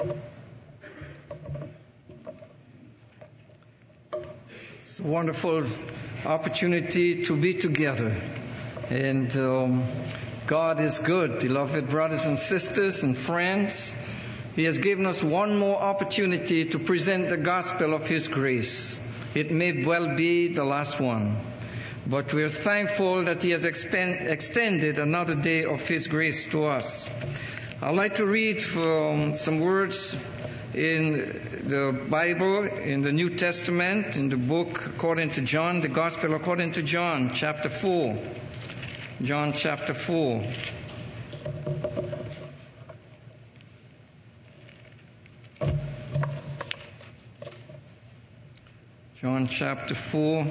It's a wonderful opportunity to be together. And God is good, beloved brothers and sisters and friends. He has given us one more opportunity to present the gospel of His grace. It may well be the last one. But we're thankful that He has extended another day of His grace to us. I'd like to read from some words in the Bible, in the New Testament, in the book according to John, the Gospel according to John, chapter 4. John chapter 4. John chapter 4,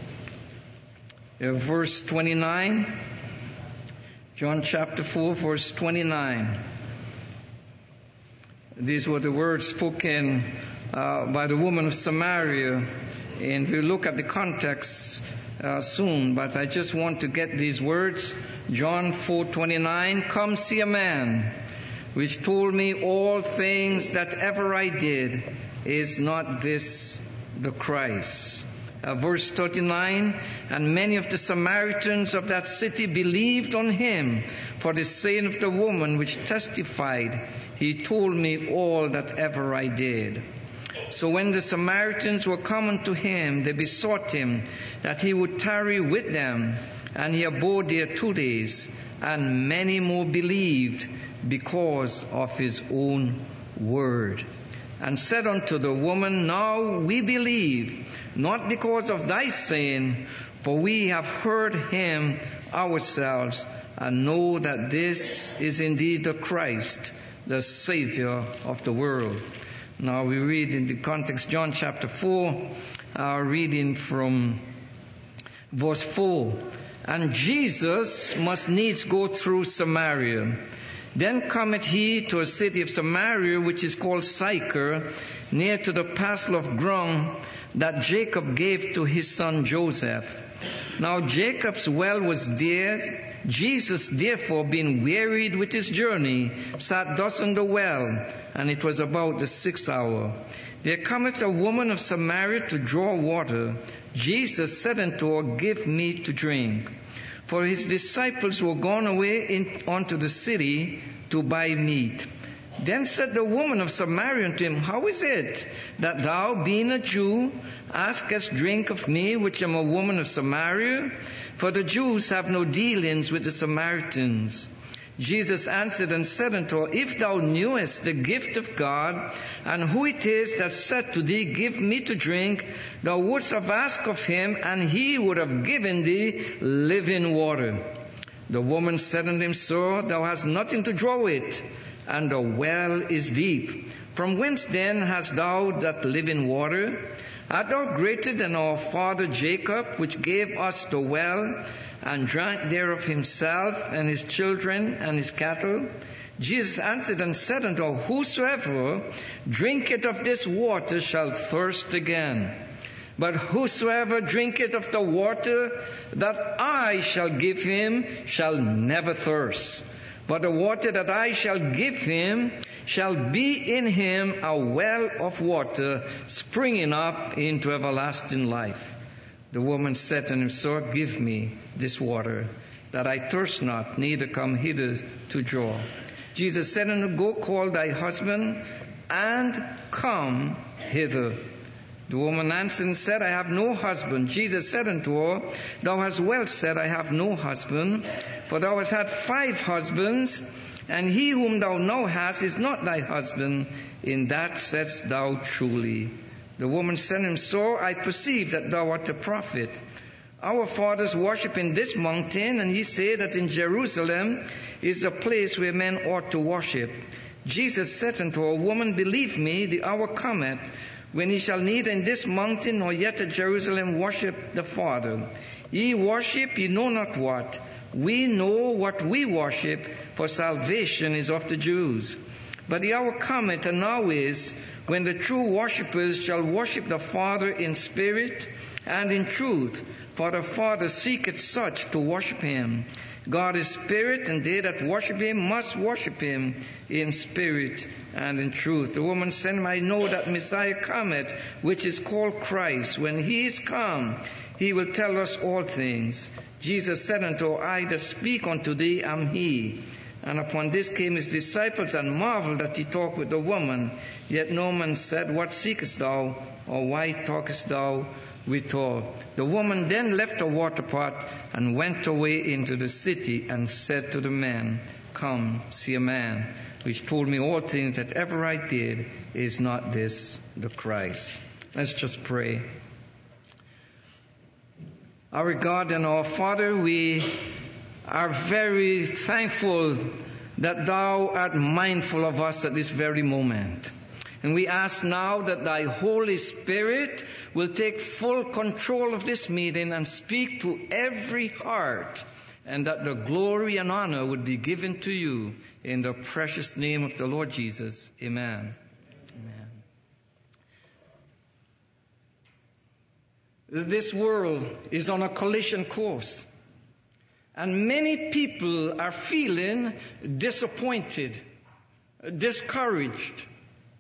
verse 29. John chapter 4, verse 29. These were the words spoken by the woman of Samaria, and we'll look at the context soon, but I just want to get these words. John 4:29, "Come see a man which told me all things that ever I did. Is not this the Christ?" Verse 39, "And many of the Samaritans of that city believed on him for the saying of the woman which testified, He told me all that ever I did." So when the Samaritans were come to him, they besought him that he would tarry with them. And he abode there 2 days. And many more believed because of his own word. And said unto the woman, "Now we believe, not because of thy saying, for we have heard him ourselves, and know that this is indeed the Christ, the Savior of the world." Now we read in the context, John chapter 4, reading from verse 4. "And Jesus must needs go through Samaria. Then cometh he to a city of Samaria, which is called Sychar, near to the parcel of ground that Jacob gave to his son Joseph. Now Jacob's well was there. Jesus, therefore, being wearied with his journey, sat thus on the well, and it was about the 6th hour. There cometh a woman of Samaria to draw water. Jesus said unto her, Give me to drink. For his disciples were gone away unto the city to buy meat. Then said the woman of Samaria unto him, How is it that thou, being a Jew, askest drink of me, which am a woman of Samaria? For the Jews have no dealings with the Samaritans. Jesus answered and said unto her, If thou knewest the gift of God, and who it is that said to thee, Give me to drink, thou wouldst have asked of him, and he would have given thee living water. The woman said unto him, Sir, thou hast nothing to draw with, and the well is deep. From whence then hast thou that living water? Art thou greater than our father Jacob, which gave us the well, and drank thereof himself, and his children, and his cattle? Jesus answered and said unto her, Whosoever drinketh of this water shall thirst again. But whosoever drinketh of the water that I shall give him shall never thirst. But the water that I shall give him shall be in him a well of water springing up into everlasting life. The woman said unto him, Sir, give me this water, that I thirst not, neither come hither to draw. Jesus said unto her, Go call thy husband, and come hither. The woman answered and said, I have no husband. Jesus said unto her, Thou hast well said, I have no husband. For thou hast had 5 husbands, and he whom thou now hast is not thy husband. In that saidst thou truly. The woman said unto him, Sir, I perceive that thou art a prophet. Our fathers worship in this mountain, and ye say that in Jerusalem is the place where men ought to worship. Jesus said unto her, Woman, believe me, the hour cometh, when ye shall neither in this mountain nor yet at Jerusalem worship the Father. Ye worship ye know not what. We know what we worship, for salvation is of the Jews. But the hour cometh, and now is, when the true worshippers shall worship the Father in spirit and in truth. For the Father seeketh such to worship him. God is spirit, and they that worship him must worship him in spirit and in truth. The woman said, I know that Messiah cometh, which is called Christ. When he is come, he will tell us all things. Jesus said unto her, I that speak unto thee am he. And upon this came his disciples, and marveled that he talked with the woman. Yet no man said, What seekest thou? Or why talkest thou with her? The woman then left her water pot, and went away into the city, and said to the men, Come, see a man, which told me all things that ever I did. Is not this the Christ? Let's just pray. Our God and our Father, we are very thankful that thou art mindful of us at this very moment. And we ask now that thy Holy Spirit will take full control of this meeting and speak to every heart, and that the glory and honor would be given to you in the precious name of the Lord Jesus. Amen. Amen. This world is on a collision course. And many people are feeling disappointed, discouraged,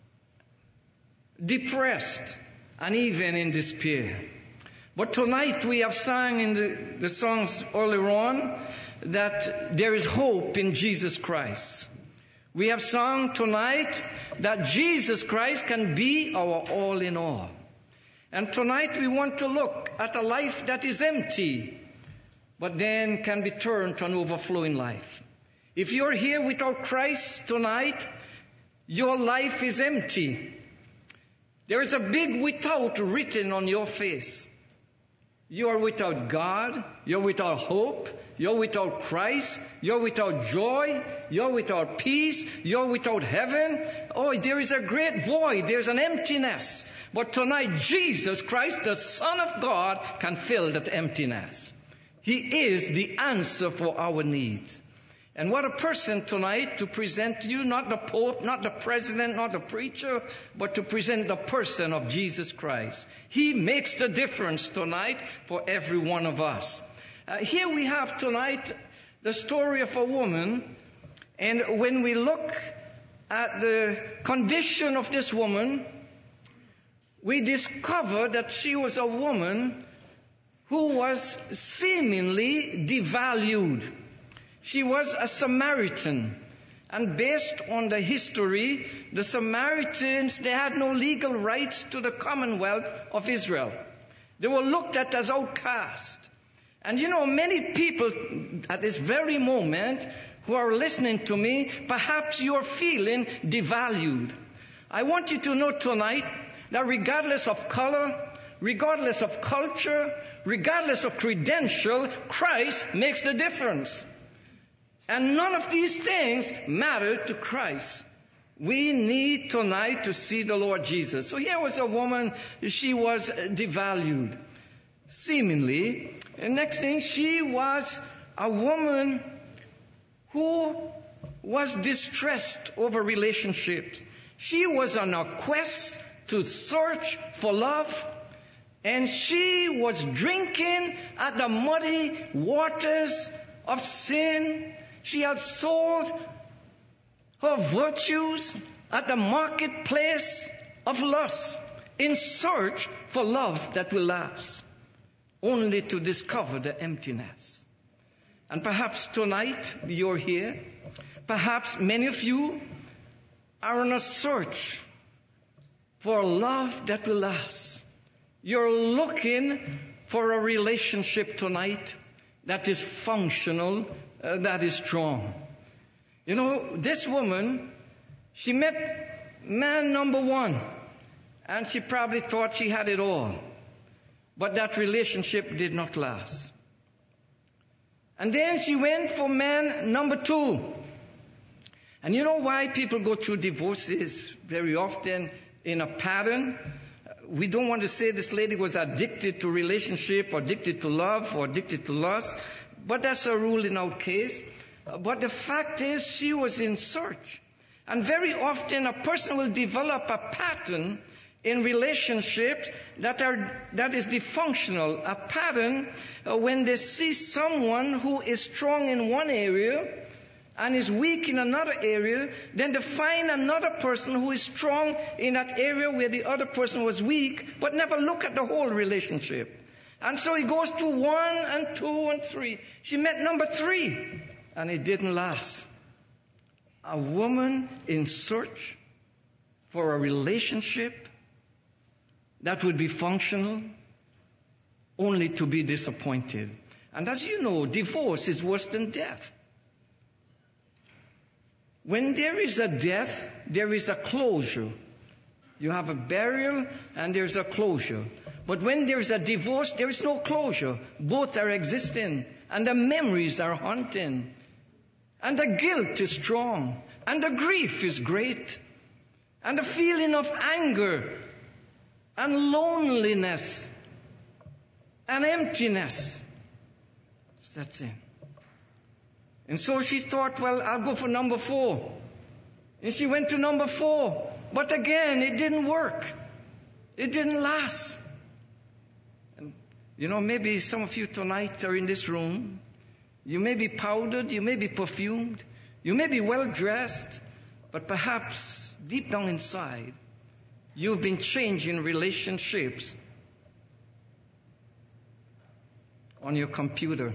depressed, and even in despair. But tonight we have sang in the songs earlier on that there is hope in Jesus Christ. We have sung tonight that Jesus Christ can be our all in all. And tonight we want to look at a life that is empty, but then can be turned to an overflowing life. If you're here without Christ tonight, your life is empty. There is a big without written on your face. You are without God, you're without hope, you're without Christ, you're without joy, you're without peace, you're without heaven. Oh, there is a great void, there's an emptiness. But tonight, Jesus Christ, the Son of God, can fill that emptiness. He is the answer for our needs. And what a person tonight to present to you, not the Pope, not the President, not the preacher, but to present the person of Jesus Christ. He makes the difference tonight for every one of us. Here we have tonight the story of a woman. And when we look at the condition of this woman, we discover that she was a woman who was seemingly devalued. She was a Samaritan. And based on the history, the Samaritans, they had no legal rights to the Commonwealth of Israel. They were looked at as outcasts. And you know, many people at this very moment who are listening to me, perhaps you're feeling devalued. I want you to know tonight that regardless of color, regardless of culture, regardless of credential, Christ makes the difference. And none of these things matter to Christ. We need tonight to see the Lord Jesus. So here was a woman, she was devalued, seemingly. And next thing, she was a woman who was distressed over relationships. She was on a quest to search for love. And she was drinking at the muddy waters of sin. She had sold her virtues at the marketplace of lust in search for love that will last, only to discover the emptiness. And perhaps tonight you're here. Perhaps many of you are on a search for a love that will last. You're looking for a relationship tonight that is functional, that is strong. You know, this woman, she met man number one, and she probably thought she had it all. But that relationship did not last. And then she went for man number two. And you know why people go through divorces very often in a pattern? We don't want to say this lady was addicted to relationship, or addicted to love, or addicted to lust. But that's a rule in our case. But the fact is, she was in search. And very often a person will develop a pattern in relationships that is dysfunctional, a pattern when they see someone who is strong in one area and is weak in another area, then they find another person who is strong in that area where the other person was weak, but never look at the whole relationship. And so he goes through 1 and 2 and 3. She met number 3, and it didn't last. A woman in search for a relationship that would be functional, only to be disappointed. And as you know, divorce is worse than death. When there is a death, there is a closure. You have a burial and there's a closure. But when there is a divorce, there is no closure. Both are existing, and the memories are haunting. And the guilt is strong, and the grief is great. And the feeling of anger and loneliness and emptiness sets in. And so she thought, well, I'll go for number 4. And she went to number 4. But again, it didn't work. It didn't last. And, maybe some of you tonight are in this room. You may be powdered, you may be perfumed, you may be well dressed, but perhaps deep down inside, you've been changing relationships on your computer.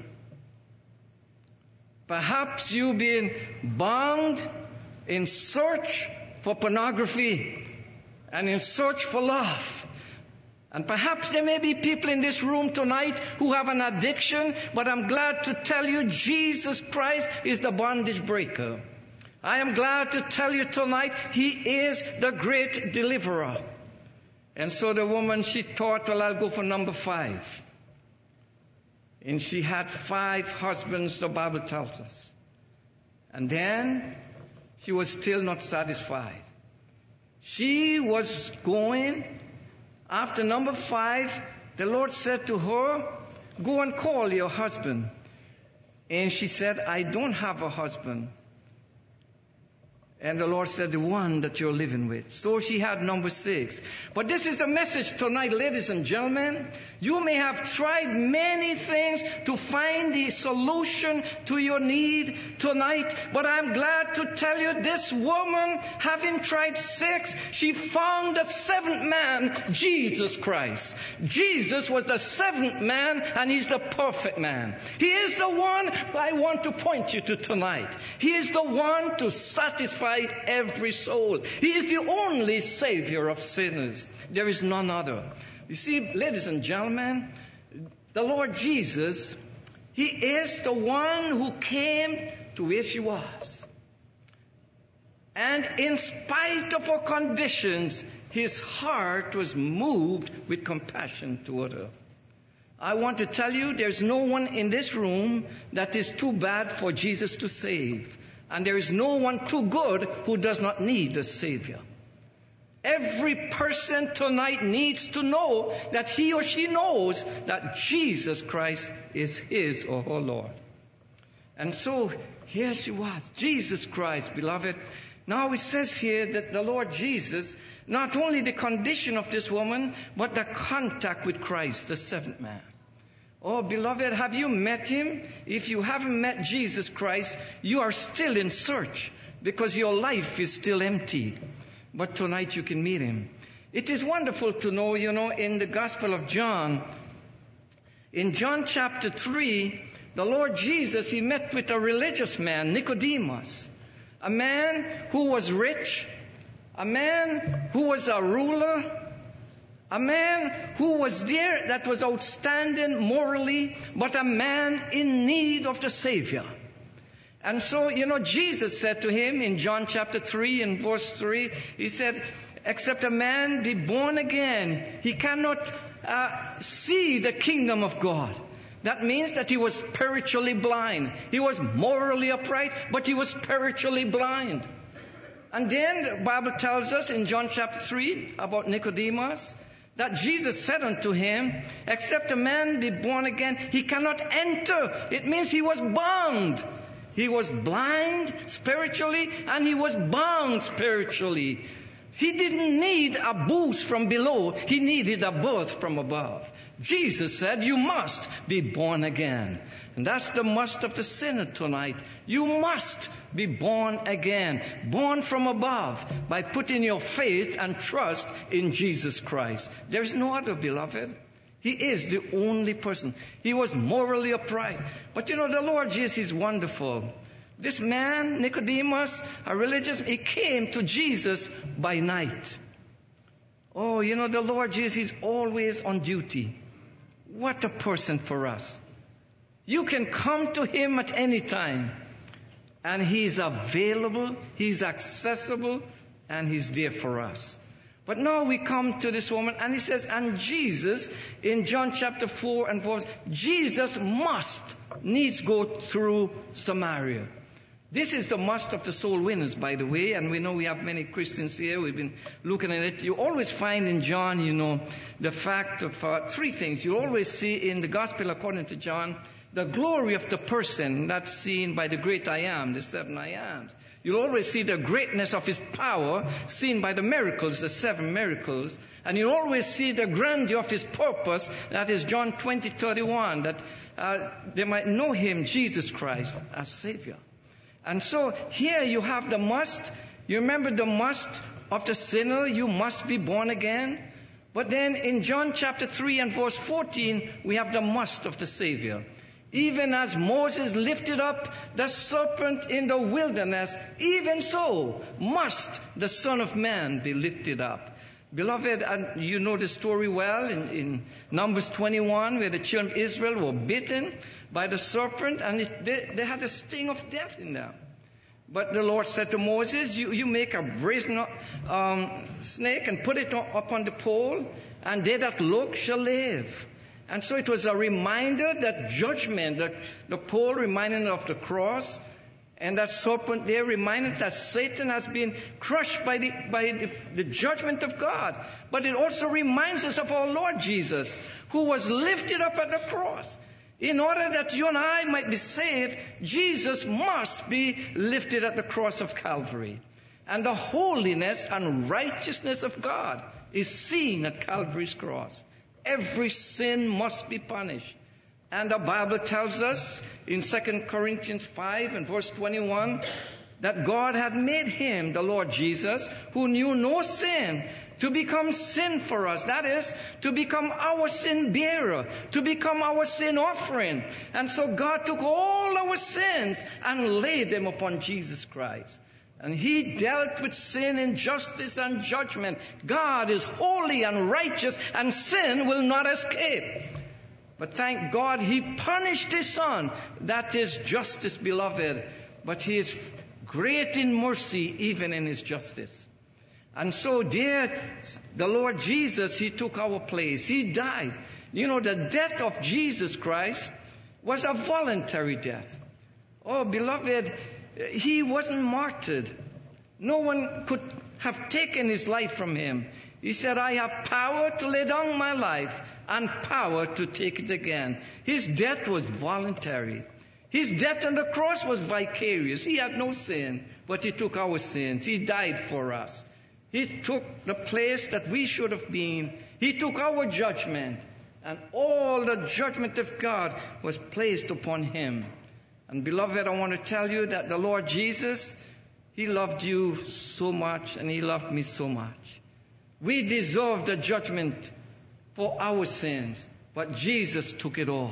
Perhaps you've been bound in search for pornography and in search for love. And perhaps there may be people in this room tonight who have an addiction, but I'm glad to tell you Jesus Christ is the bondage breaker. I am glad to tell you tonight He is the great deliverer. And so the woman, she thought, well, I'll go for number 5. And she had 5 husbands, the Bible tells us. And then she was still not satisfied. She was going after number 5. The Lord said to her, go and call your husband. And she said, I don't have a husband. And the Lord said, the one that you're living with. So she had number 6. But this is the message tonight, ladies and gentlemen. You may have tried many things to find the solution to your need tonight. But I'm glad to tell you this woman, having tried 6, she found the 7th man, Jesus Christ. Jesus was the 7th man, and He's the perfect man. He is the one I want to point you to tonight. He is the one to satisfy every soul. He is the only Savior of sinners. There is none other. You see, ladies and gentlemen, the Lord Jesus, He is the one who came to where she was. And in spite of her conditions, His heart was moved with compassion toward her. I want to tell you, there's no one in this room that is too bad for Jesus to save. And there is no one too good who does not need a Savior. Every person tonight needs to know that he or she knows that Jesus Christ is his or her Lord. And so here she was, Jesus Christ, beloved. Now it says here that the Lord Jesus, not only the condition of this woman, but the contact with Christ, the 7th man. Oh, beloved, have you met Him? If you haven't met Jesus Christ, you are still in search because your life is still empty. But tonight you can meet Him. It is wonderful to know, in the Gospel of John, in John chapter 3, the Lord Jesus, He met with a religious man, Nicodemus, a man who was rich, a man who was a ruler, a man who was there that was outstanding morally, but a man in need of the Savior. And so, Jesus said to him in John chapter 3 and verse 3, He said, except a man be born again, he cannot see the kingdom of God. That means that he was spiritually blind. He was morally upright, but he was spiritually blind. And then the Bible tells us in John chapter 3 about Nicodemus, that Jesus said unto him, except a man be born again, he cannot enter. It means he was bound. He was blind spiritually and he was bound spiritually. He didn't need a boost from below. He needed a birth from above. Jesus said, you must be born again. And that's the must of the sinner tonight. You must be born again. Born from above by putting your faith and trust in Jesus Christ. There is no other, beloved. He is the only person. He was morally upright. But the Lord Jesus is wonderful. This man, Nicodemus, a religious, he came to Jesus by night. Oh, the Lord Jesus is always on duty. What a person for us. You can come to Him at any time. And He's available, He's accessible, and He's there for us. But now we come to this woman, and He says, and Jesus, in John chapter 4 and 4, Jesus needs go through Samaria. This is the must of the soul winners, by the way, and we know we have many Christians here. We've been looking at it. You always find in John, the fact of three things. You always see in the Gospel according to John, the glory of the person that's seen by the great I am, the seven I ams. You'll always see the greatness of His power seen by the miracles, the seven miracles. And you'll always see the grandeur of His purpose, that is John 20:31, that they might know Him, Jesus Christ, as Savior. And so here you have the must. You remember the must of the sinner. You must be born again. But then in John chapter 3 and verse 14, we have the must of the Savior. Even as Moses lifted up the serpent in the wilderness, even so must the Son of Man be lifted up. Beloved, and you know the story well in Numbers 21, where the children of Israel were bitten by the serpent, and they had a sting of death in them. But the Lord said to Moses, you make a brazen snake and put it up on the pole, and they that look shall live. And so it was a reminder that judgment, the pole reminding of the cross, and that serpent there reminded that Satan has been crushed by the judgment of God. But it also reminds us of our Lord Jesus, who was lifted up at the cross. In order that you and I might be saved, Jesus must be lifted at the cross of Calvary. And the holiness and righteousness of God is seen at Calvary's cross. Every sin must be punished. And the Bible tells us in 2 Corinthians 5 and verse 21 that God had made Him, the Lord Jesus, who knew no sin, to become sin for us. That is, to become our sin bearer, to become our sin offering. And so God took all our sins and laid them upon Jesus Christ. And He dealt with sin, injustice, and judgment. God is holy and righteous, and sin will not escape. But thank God He punished His Son. That is justice, beloved. But He is great in mercy, even in His justice. And so, dear, the Lord Jesus, He took our place. He died. The death of Jesus Christ was a voluntary death. Oh, beloved, He wasn't martyred. No one could have taken His life from Him. He said, I have power to lay down my life and power to take it again. His death was voluntary. His death on the cross was vicarious. He had no sin, but He took our sins. He died for us. He took the place that we should have been. He took our judgment, and all the judgment of God was placed upon Him. And beloved, I want to tell you that the Lord Jesus, He loved you so much, and He loved me so much. We deserve the judgment for our sins, but Jesus took it all.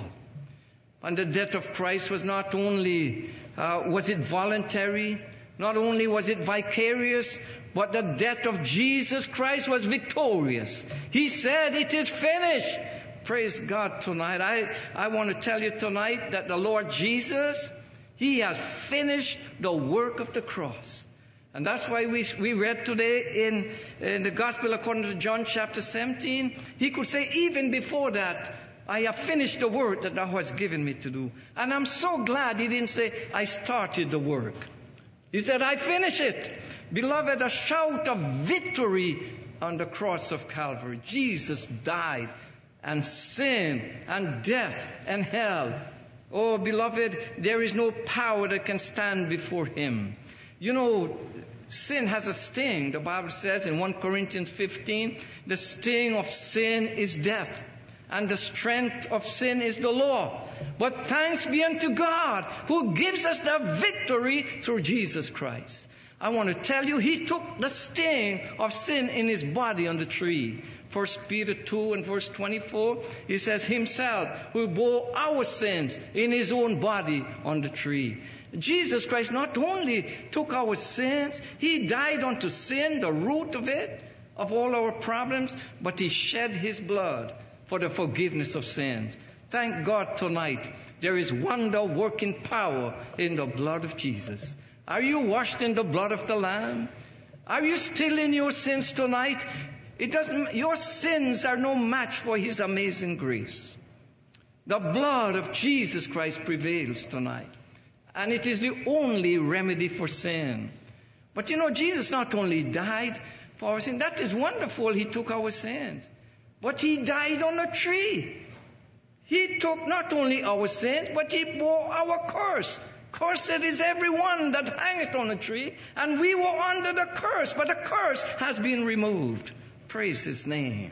And the death of Christ was not only, was it voluntary, not only was it vicarious, but the death of Jesus Christ was victorious. He said, it is finished. Praise God tonight. I want to tell you tonight that the Lord Jesus, He has finished the work of the cross. And that's why we read today in the Gospel according to John chapter 17, He could say, even before that, I have finished the work that Thou hast given me to do. And I'm so glad He didn't say, I started the work. He said, I finish it. Beloved, a shout of victory on the cross of Calvary. Jesus died, and sin and death and hell. Oh, beloved, there is no power that can stand before Him. Sin has a sting. The Bible says in 1 Corinthians 15, the sting of sin is death, and the strength of sin is the law. But thanks be unto God, who gives us the victory through Jesus Christ. I want to tell you, He took the sting of sin in His body on the tree. 1 Peter 2 and verse 24, He says, Himself who bore our sins in His own body on the tree. Jesus Christ not only took our sins, He died unto sin, the root of it, of all our problems, but He shed His blood for the forgiveness of sins. Thank God tonight there is wonder-working power in the blood of Jesus. Are you washed in the blood of the Lamb? Are you still in your sins tonight? Your sins are no match for His amazing grace. The blood of Jesus Christ prevails tonight. And it is the only remedy for sin. But Jesus not only died for our sin. That is wonderful. He took our sins. But He died on a tree. He took not only our sins, but He bore our curse. Cursed is everyone that hangeth on a tree. And we were under the curse, but the curse has been removed. Praise His name.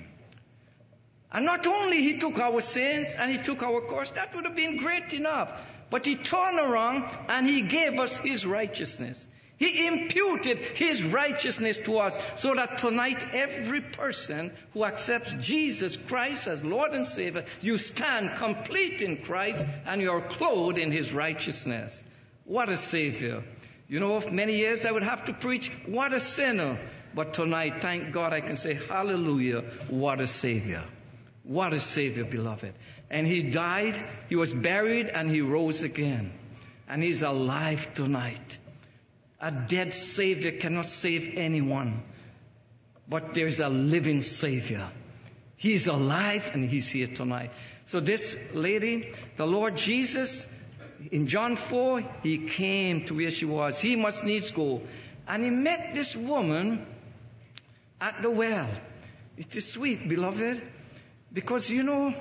And not only He took our sins and He took our curse, that would have been great enough. But He turned around and He gave us His righteousness. He imputed His righteousness to us, so that tonight every person who accepts Jesus Christ as Lord and Savior, you stand complete in Christ and you're clothed in His righteousness. What a Savior. For many years I would have to preach, what a sinner. But tonight, thank God, I can say, hallelujah, what a Savior. What a Savior, beloved. And He died, He was buried, and He rose again. And He's alive tonight. A dead Savior cannot save anyone. But there's a living Savior. He's alive and He's here tonight. So this lady, the Lord Jesus, in John 4, He came to where she was. He must needs go. And He met this woman at the well. It is sweet, beloved. Because you've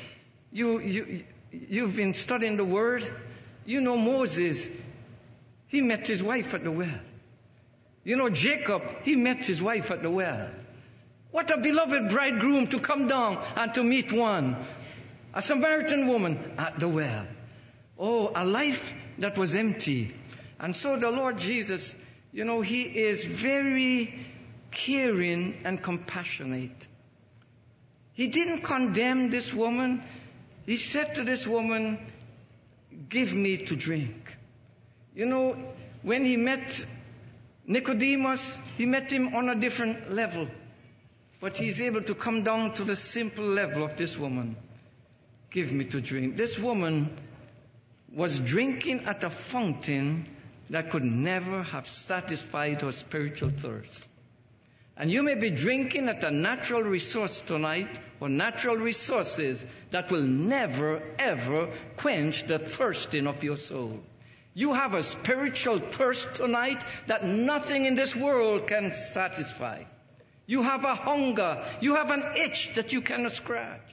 been studying the Word. Moses, he met his wife at the well. Jacob, he met his wife at the well. What a beloved bridegroom to come down and to meet one. A Samaritan woman at the well. Oh, a life that was empty. And so the Lord Jesus, He is very caring and compassionate. He didn't condemn this woman. He said to this woman, give me to drink. When He met Nicodemus, He met him on a different level. But He's able to come down to the simple level of this woman. Give me to drink. This woman was drinking at a fountain that could never have satisfied her spiritual thirst. And you may be drinking at a natural resource tonight, or natural resources that will never, ever quench the thirsting of your soul. You have a spiritual thirst tonight that nothing in this world can satisfy. You have a hunger. You have an itch that you cannot scratch.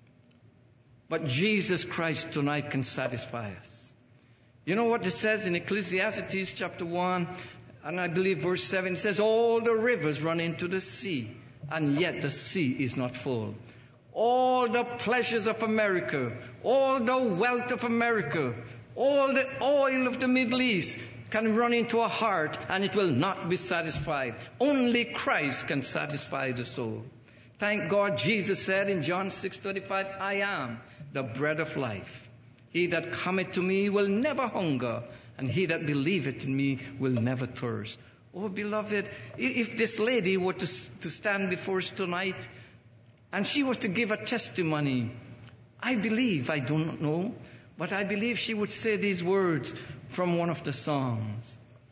But Jesus Christ tonight can satisfy us. You know what it says in Ecclesiastes chapter 1, and I believe verse 7, it says, all the rivers run into the sea, and yet the sea is not full. All the pleasures of America, all the wealth of America, all the oil of the Middle East can run into a heart and it will not be satisfied. Only Christ can satisfy the soul. Thank God Jesus said in John 6:35, I am the bread of life. He that cometh to me will never hunger, and he that believeth in me will never thirst. Oh, beloved, if this lady were to stand before us tonight and she was to give a testimony, I believe, I don't know, but I believe she would say these words from one of the songs.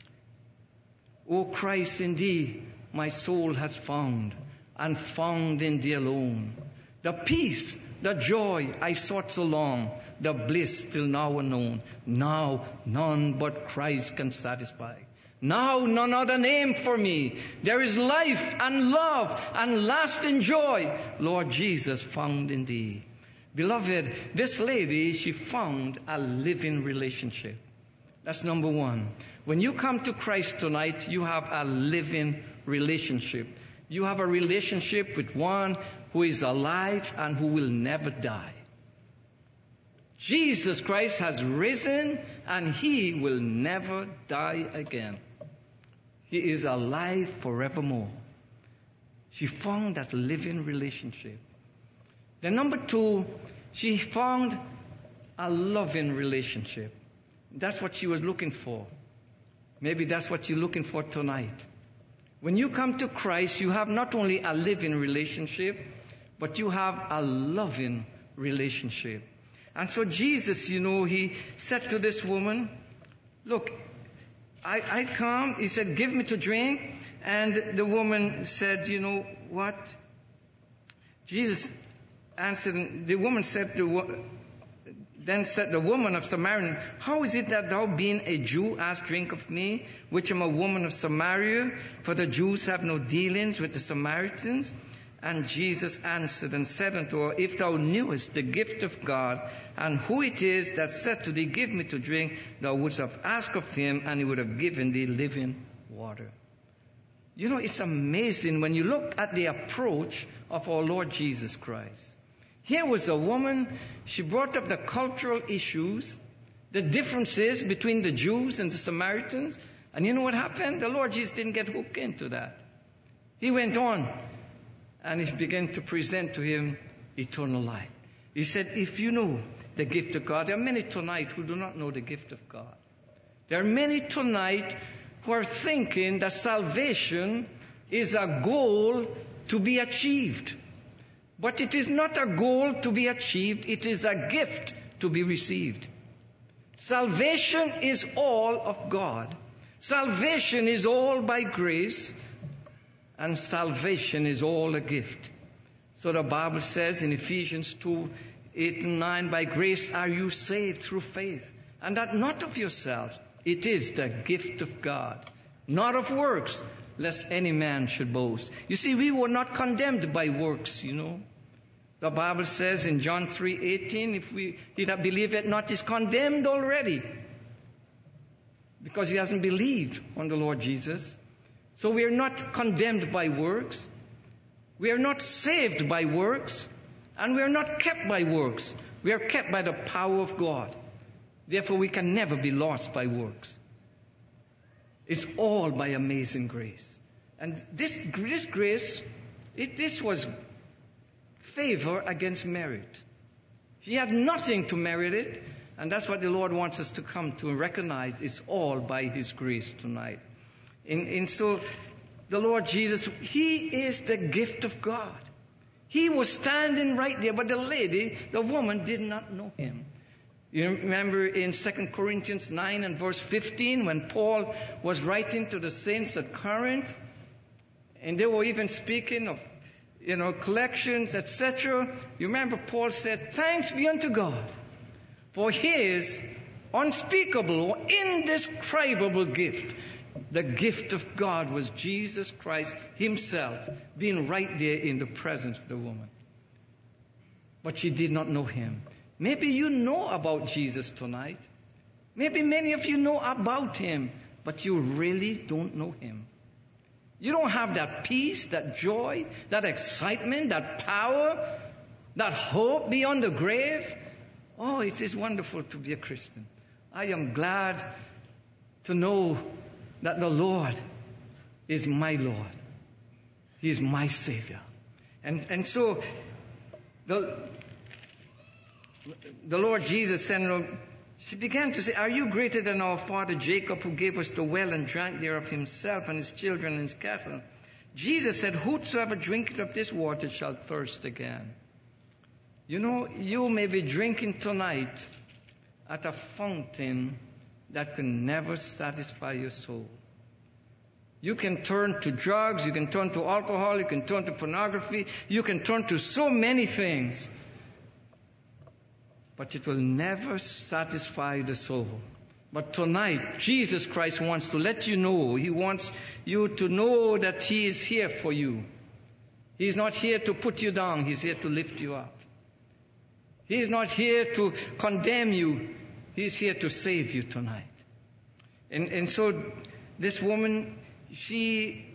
O Christ, in Thee my soul has found, and found in Thee alone. The peace, the joy I sought so long, the bliss till now unknown. Now none but Christ can satisfy. Now none other name for me. There is life and love and lasting joy, Lord Jesus, found in Thee. Beloved, this lady, she found a living relationship. That's number one. When you come to Christ tonight, you have a living relationship. You have a relationship with one who is alive and who will never die. Jesus Christ has risen and He will never die again. He is alive forevermore. She found that living relationship. Then number two, she found a loving relationship. That's what she was looking for. Maybe that's what you're looking for tonight. When you come to Christ, you have not only a living relationship, but you have a loving relationship. And so Jesus, He said to this woman, look, I come, He said, give me to drink. And the woman said, you know what? Jesus answered, the woman said, then said the woman of Samaria, how is it that thou, being a Jew, ask drink of me, which am a woman of Samaria? For the Jews have no dealings with the Samaritans. And Jesus answered and said unto her, if thou knewest the gift of God, and who it is that said to thee, give me to drink, thou wouldst have asked of Him, and He would have given thee living water. It's amazing when you look at the approach of our Lord Jesus Christ. Here was a woman, she brought up the cultural issues, the differences between the Jews and the Samaritans. And you know what happened? The Lord Jesus didn't get hooked into that. He went on and He began to present to him eternal life. He said, if you know the gift of God, there are many tonight who do not know the gift of God. There are many tonight who are thinking that salvation is a goal to be achieved. But it is not a goal to be achieved. It is a gift to be received. Salvation is all of God. Salvation is all by grace. And salvation is all a gift. So the Bible says in Ephesians 2:8-9, by grace are you saved through faith. And that not of yourselves. It is the gift of God. Not of works, lest any man should boast. You see, we were not condemned by works, The Bible says in John 3:18, he that believeth not is condemned already. Because he hasn't believed on the Lord Jesus. So we are not condemned by works. We are not saved by works. And we are not kept by works. We are kept by the power of God. Therefore, we can never be lost by works. It's all by amazing grace. And this grace, this was favor against merit. He had nothing to merit it. And that's what the Lord wants us to come to and recognize. It's all by His grace tonight. And so the Lord Jesus, He is the gift of God. He was standing right there, but the woman did not know Him. You remember in 2 Corinthians 9 and verse 15 when Paul was writing to the saints at Corinth, and they were even speaking of, collections, etc. You remember Paul said, thanks be unto God for His unspeakable or indescribable gift. The gift of God was Jesus Christ Himself being right there in the presence of the woman. But she did not know Him. Maybe you know about Jesus tonight. Maybe many of you know about Him, but you really don't know Him. You don't have that peace, that joy, that excitement, that power, that hope beyond the grave. Oh, it is wonderful to be a Christian. I am glad to know that the Lord is my Lord. He is my Savior. And so the Lord Jesus said, she began to say, are you greater than our father Jacob, who gave us the well and drank thereof himself and his children and his cattle? Jesus said, whosoever drinketh of this water shall thirst again. You may be drinking tonight at a fountain that can never satisfy your soul. You can turn to drugs, you can turn to alcohol, you can turn to pornography, you can turn to so many things. But it will never satisfy the soul. But tonight, Jesus Christ wants to let you know, He wants you to know that He is here for you. He's not here to put you down, He's here to lift you up. He's not here to condemn you, He's here to save you tonight. And so this woman, she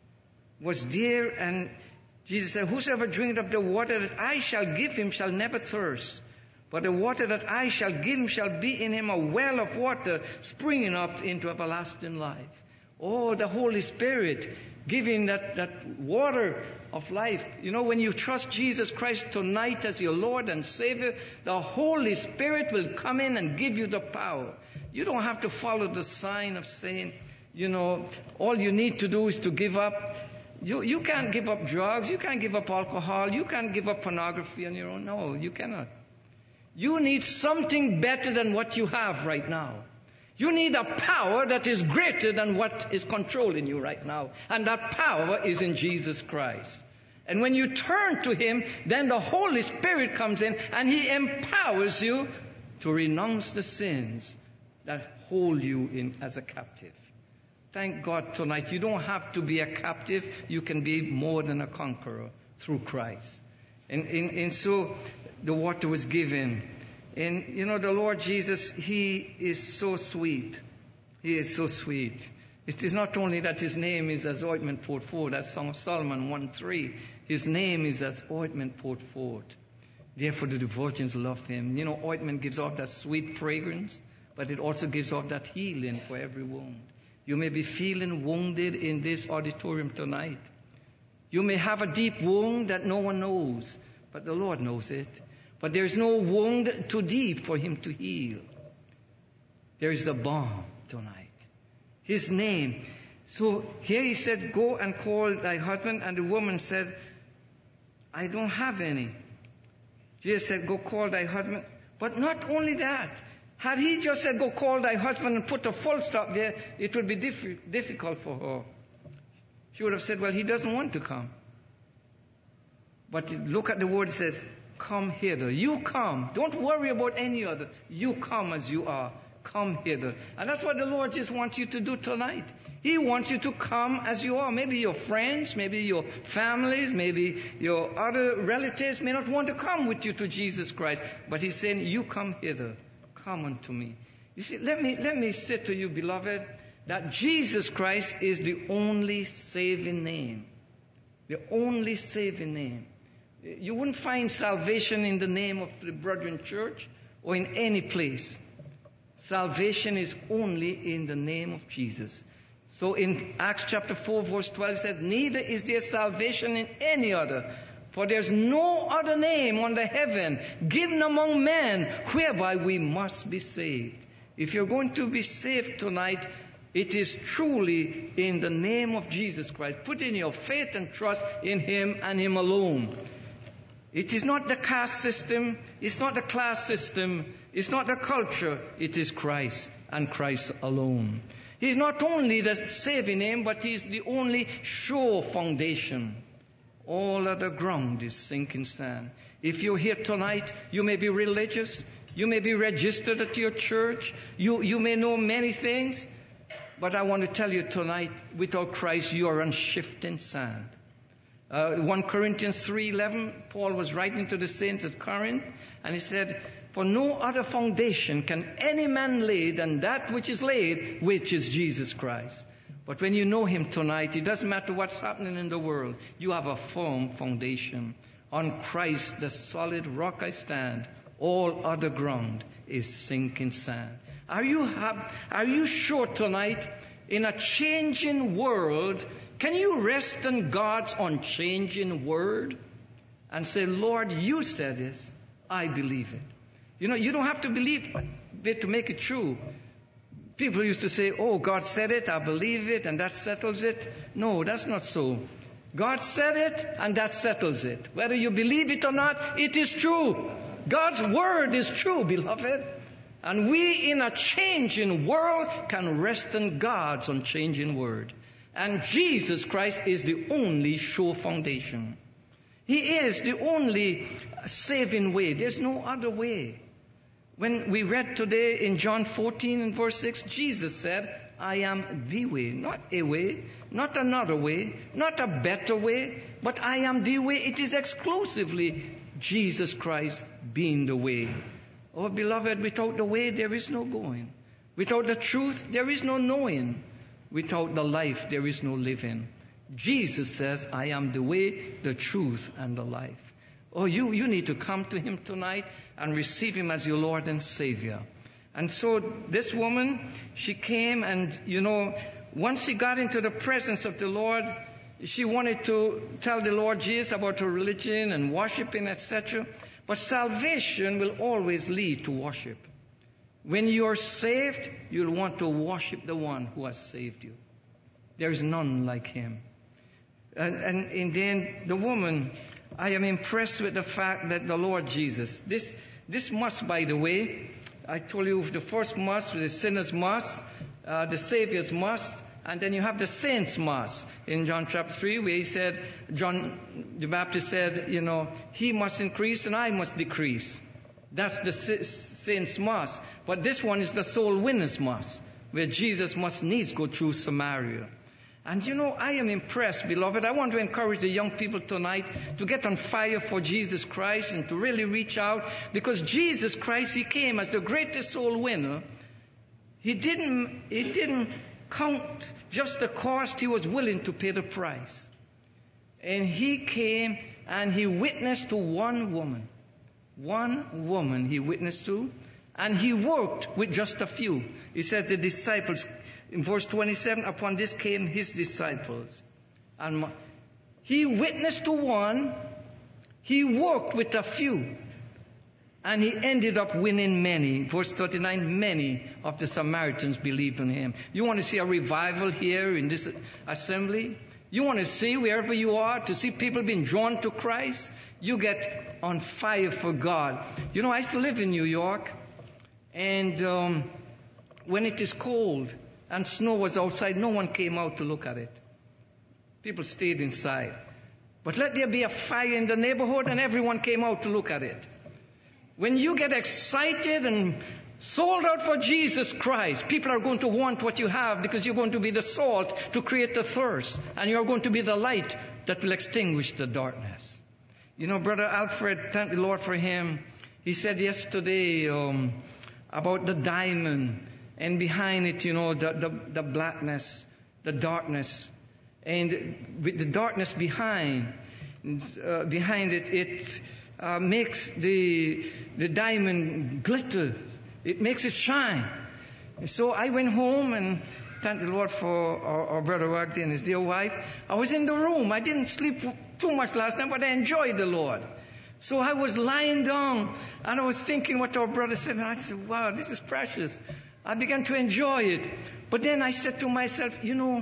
was there, and Jesus said, whosoever drinketh of the water that I shall give him shall never thirst. But the water that I shall give him shall be in him a well of water springing up into everlasting life. Oh, the Holy Spirit giving that water of life. You know, when you trust Jesus Christ tonight as your Lord and Savior, the Holy Spirit will come in and give you the power. You don't have to follow the sign of saying, you know, all you need to do is to give up. You can't give up drugs. You can't give up alcohol. You can't give up pornography on your own. No, you cannot. You need something better than what you have right now. You need a power that is greater than what is controlling you right now. And that power is in Jesus Christ. And when you turn to Him, then the Holy Spirit comes in and He empowers you to renounce the sins that hold you in as a captive. Thank God tonight, you don't have to be a captive. You can be more than a conqueror through Christ. And so the water was given. And you know, the Lord Jesus, He is so sweet. He is so sweet. It is not only that His name is as ointment poured forth, that's Song of Solomon 1:3. His name is as ointment poured forth. Therefore the virgins love Him. You know, ointment gives off that sweet fragrance, but it also gives off that healing for every wound. You may be feeling wounded in this auditorium tonight. You may have a deep wound that no one knows, but the Lord knows it. But there is no wound too deep for Him to heal. There is a balm tonight. His name. So here He said, go and call thy husband. And the woman said, I don't have any. Jesus said, go call thy husband. But not only that. Had He just said, go call thy husband and put a full stop there, it would be difficult for her. She would have said, well, he doesn't want to come. But look at the word, it says, come hither. You come. Don't worry about any other. You come as you are. Come hither. And that's what the Lord just wants you to do tonight. He wants you to come as you are. Maybe your friends, maybe your families, maybe your other relatives may not want to come with you to Jesus Christ. But He's saying, you come hither. Come unto me. You see, let me say to you, beloved, that Jesus Christ is the only saving name. The only saving name. You wouldn't find salvation in the name of the Brethren Church or in any place. Salvation is only in the name of Jesus. So in Acts chapter 4 verse 12 it says, neither is there salvation in any other, for there's no other name under heaven given among men whereby we must be saved. If you're going to be saved tonight, it is truly in the name of Jesus Christ. Put in your faith and trust in Him and Him alone. It is not the caste system. It's not the class system. It's not the culture. It is Christ and Christ alone. He's not only the saving name, but He's the only sure foundation. All other ground is sinking sand. If you're here tonight, you may be religious. You may be registered at your church. You may know many things. But I want to tell you tonight, without Christ, you are on shifting sand. 1 Corinthians 3:11, Paul was writing to the saints at Corinth, and he said, for no other foundation can any man lay than that which is laid, which is Jesus Christ. But when you know Him tonight, it doesn't matter what's happening in the world. You have a firm foundation. On Christ, the solid rock I stand. All other ground is sinking sand. Are you sure tonight, in a changing world, can you rest on God's unchanging word and say, Lord, you said this. I believe it. You know, you don't have to believe it to make it true. People used to say, oh, God said it, I believe it, and that settles it. No, that's not so. God said it, and that settles it. Whether you believe it or not, it is true. God's word is true, beloved. And we in a changing world can rest in God's unchanging word. And Jesus Christ is the only sure foundation. He is the only saving way. There's no other way. When we read today in John 14 and verse 6, Jesus said, I am the way, not a way, not another way, not a better way, but I am the way. It is exclusively Jesus Christ being the way. Oh, beloved, without the way, there is no going. Without the truth, there is no knowing. Without the life, there is no living. Jesus says, I am the way, the truth, and the life. Oh, you need to come to Him tonight and receive Him as your Lord and Savior. And so this woman, she came and, once she got into the presence of the Lord, she wanted to tell the Lord Jesus about her religion and worshiping, etc. But salvation will always lead to worship. When you are saved, you'll want to worship the one who has saved you. There is none like Him. And then the woman, I am impressed with the fact that the Lord Jesus, this must, by the way, I told you the first must, the sinner's must, the Savior's must, and then you have the saint's must. In John chapter 3, where he said, John the Baptist said, he must increase and I must decrease. That's the saint's must. But this one is the soul winner's must, where Jesus must needs go through Samaria. And I am impressed, beloved. I want to encourage the young people tonight to get on fire for Jesus Christ and to really reach out, because Jesus Christ, He came as the greatest soul winner. He didn't count just the cost. He was willing to pay the price. And He came and He witnessed to one woman. One woman He witnessed to, and He worked with just a few. He said the disciples, in verse 27, upon this came His disciples. And He witnessed to one, He worked with a few, and He ended up winning many. Verse 39, many of the Samaritans believed in Him. You want to see a revival here in this assembly? You want to see wherever you are, to see people being drawn to Christ? You get on fire for God. I used to live in New York, and when it is cold and snow was outside, no one came out to look at it. People stayed inside. But let there be a fire in the neighborhood, and everyone came out to look at it. When you get excited and sold out for Jesus Christ, people are going to want what you have, because you're going to be the salt to create the thirst, and you're going to be the light that will extinguish the darkness. Brother Alfred, thank the Lord for him. He said yesterday about the diamond, and behind it, the blackness, the darkness, and with the darkness behind it, it makes the diamond glitter. It makes it shine. And so I went home and thank the Lord for our brother Wagdi and his dear wife. I was in the room. I didn't sleep too much last night, but I enjoyed the Lord. So I was lying down and I was thinking what our brother said, and I said, wow, this is precious. I began to enjoy it. But then I said to myself,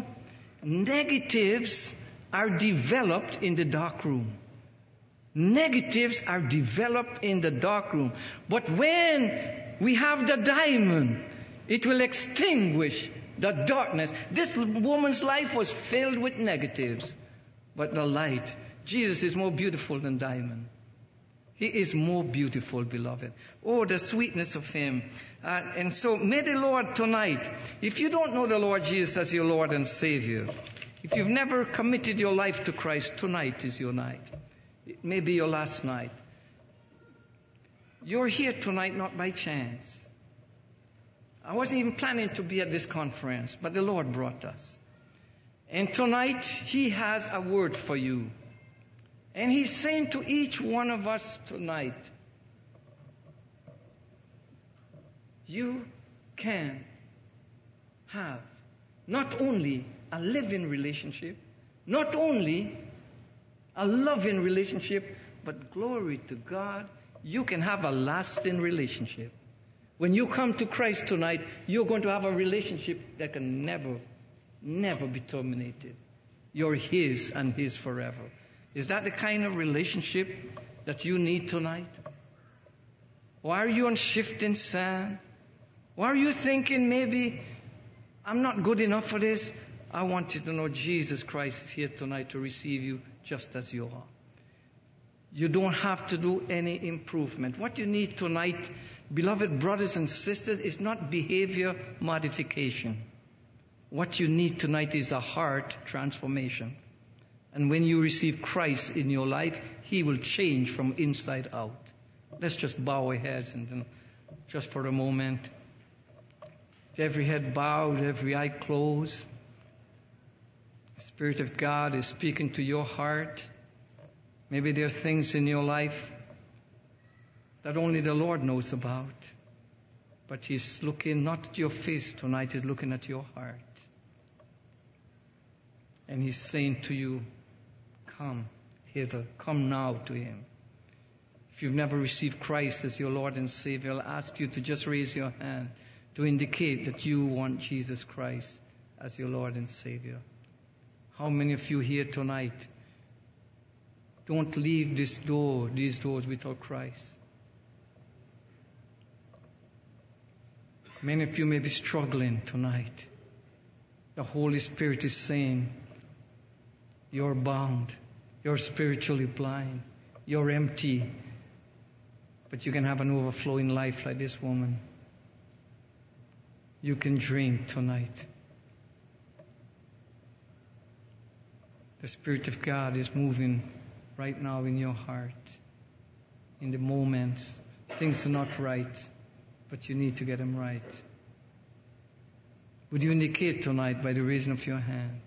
negatives are developed in the dark room. Negatives are developed in the dark room. But when we have the diamond, it will extinguish the darkness. This woman's life was filled with negatives. But the light, Jesus is more beautiful than diamond. He is more beautiful, beloved. Oh, the sweetness of Him. And so may the Lord tonight, if you don't know the Lord Jesus as your Lord and Savior, if you've never committed your life to Christ, tonight is your night. It may be your last night. You're here tonight not by chance. I wasn't even planning to be at this conference, but the Lord brought us. And tonight, He has a word for you. And He's saying to each one of us tonight, you can have not only a living relationship, not only a loving relationship, but glory to God, you can have a lasting relationship. When you come to Christ tonight, you're going to have a relationship that can never be terminated. You're His and His forever. Is that the kind of relationship that you need tonight? Or are you on shifting sand? Or are you thinking maybe I'm not good enough for this? I want you to know Jesus Christ is here tonight to receive you just as you are. You don't have to do any improvement. What you need tonight, beloved brothers and sisters, is not behavior modification. What you need tonight is a heart transformation. And when you receive Christ in your life, He will change from inside out. Let's just bow our heads and just for a moment. Every head bowed, every eye closed. The Spirit of God is speaking to your heart. Maybe there are things in your life that only the Lord knows about. But He's looking not at your face tonight, He's looking at your heart. And He's saying to you, come hither, come now to Him. If you've never received Christ as your Lord and Savior, I'll ask you to just raise your hand to indicate that you want Jesus Christ as your Lord and Savior. How many of you here tonight don't leave these doors without Christ? Many of you may be struggling tonight. The Holy Spirit is saying, you're bound, you're spiritually blind, you're empty, but you can have an overflowing life like this woman. You can dream tonight. The Spirit of God is moving right now in your heart. In the moments, things are not right, but you need to get them right. Would you indicate tonight by the raising of your hands?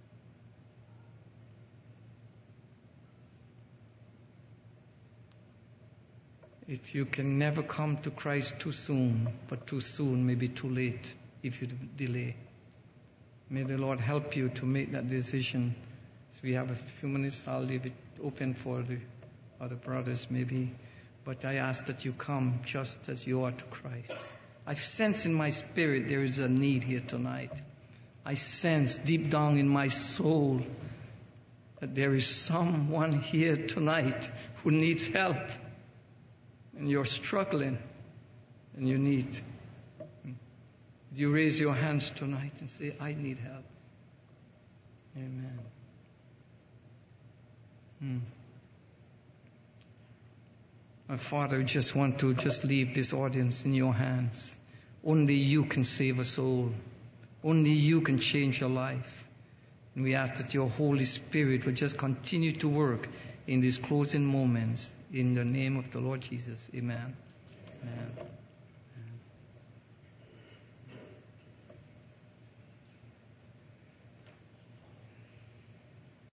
You can never come to Christ too soon, but too soon may be too late if you delay. May the Lord help you to make that decision. So we have a few minutes, I'll leave it open for the other brothers maybe. But I ask that you come just as you are to Christ. I sense in my spirit there is a need here tonight. I sense deep down in my soul that there is someone here tonight who needs help. And you're struggling and you need. Would you raise your hands tonight and say, I need help? Amen. My Father, I just want to leave this audience in your hands. Only you can save a soul. Only you can change your life. And we ask that your Holy Spirit will just continue to work in these closing moments. In the name of the Lord Jesus. Amen. Amen.